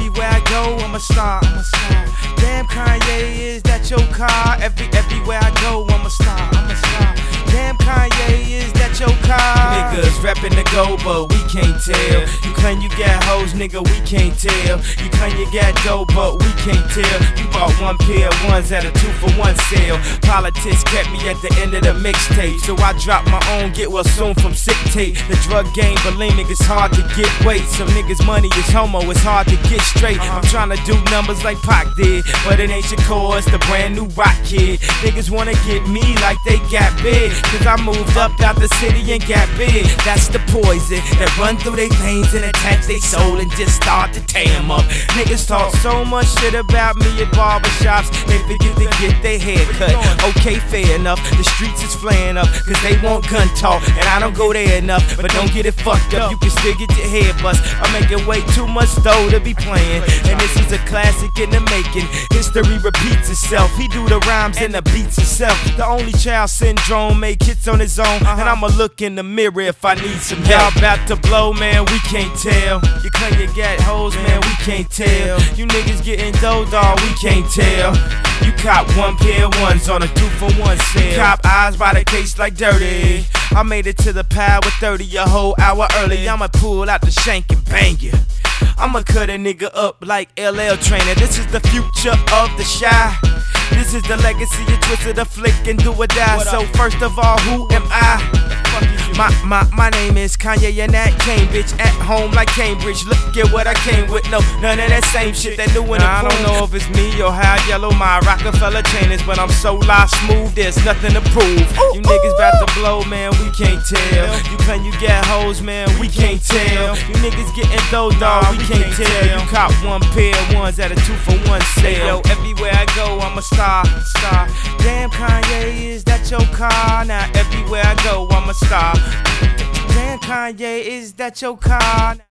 everywhere I go, I'm a star. Damn, Kanye, is that your car? Everywhere I go, I'm a star. Damn, Kanye, is that your car? Niggas reppin' the go, but we can't tell. You claim you got hoes, nigga, we can't tell. You claim you got dope, but we can't tell. You bought one pair of ones at a 2-for-1 sale. Politics kept me at the end of the mixtape, so I dropped my own get well soon from sick tape. The drug game bulimic, it's hard to get weight. Some niggas money is homo, it's hard to get straight. I'm tryna do numbers like Pac did, but it ain't Shakur, it's the brand new rock kid. Niggas wanna get me like they got big, cause I moved up out the city and got big. That's the poison that run through their veins and attach their soul and just start to tear them up. Niggas talk so much shit about me at barbershops, they forget to get their hair cut. Okay, fair enough, the streets is flaring up, cause they want gun talk, and I don't go there enough. But don't get it fucked up, you can still get your head bust. I'm making way too much dough to be playing, and this is a classic in the making. History repeats itself, he do the rhymes and the beats himself. The only child syndrome make hits on his own, and I'ma look in the mirror if I need some help. Y'all about to blow, man, we can't tell. You claim you got hoes, man, we can't tell. You niggas getting dough, dawg, we can't tell. You cop one pair of ones on a 2-for-1 sale. Cop eyes by the case like dirty. I made it to the pad with 30 a whole hour early. I'ma pull out the shank and bang ya. I'ma cut a nigga up like LL Trainer. This is the future of the Shy. This is the legacy of Twisted the Flick and Do or Die. So first of all, who am I? My name is Kanye and that Cambridge. At home like Cambridge. Look at what I came with. No, none of that same shit that new in the I don't know if it's me or how yellow my Rockefeller chain is, but I'm so live smooth, there's nothing to prove. You niggas about to blow, man, we can't tell. You claim you got hoes, man, we can't tell. You niggas getting dough, dawg, we can't tell. You cop one pair of ones at a 2-for-1 sale. Everywhere I go, I'm a star. Damn, Kanye, is that your car? Now everywhere I go, I'm a star. Damn, Kanye, is that your car?